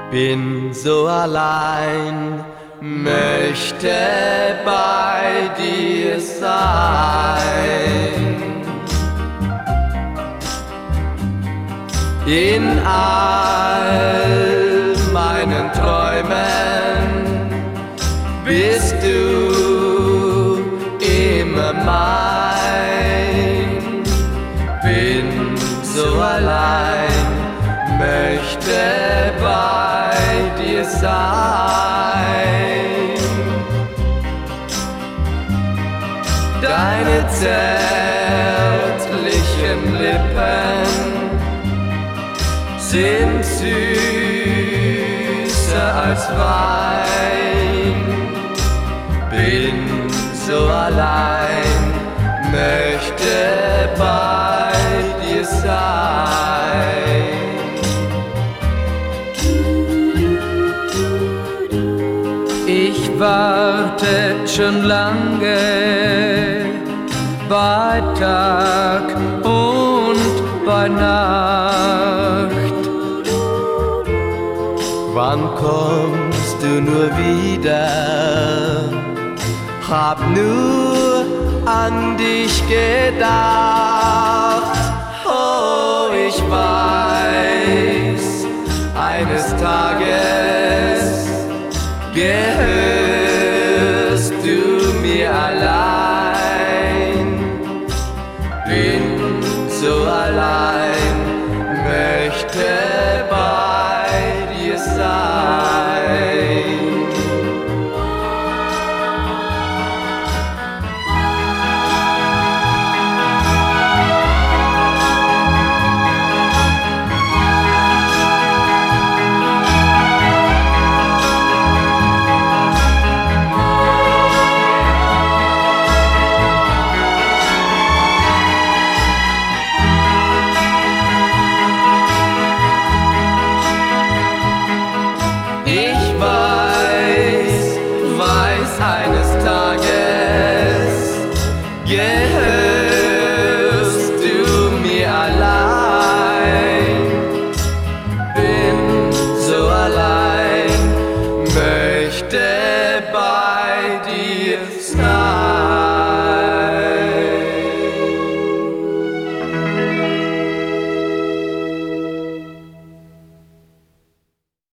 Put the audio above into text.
Bin so allein, möchte bei dir sein. In all meinen Träumen bist du immer mein. Bin so allein, möchte bei dir sein. Deine zärtlichen Lippen sind süßer als Wein. Bin so allein, möchte bei dir sein. Ich warte schon lange bei Tag und bei Nacht. Wann kommst du nur wieder? Hab nur an dich gedacht. Oh, ich weiß, eines Tages gehörst du mir allein. Bin so allein, möchte bei dir sein. Eines Tages gehörst du mir allein. Bin so allein, möchte bei dir sein.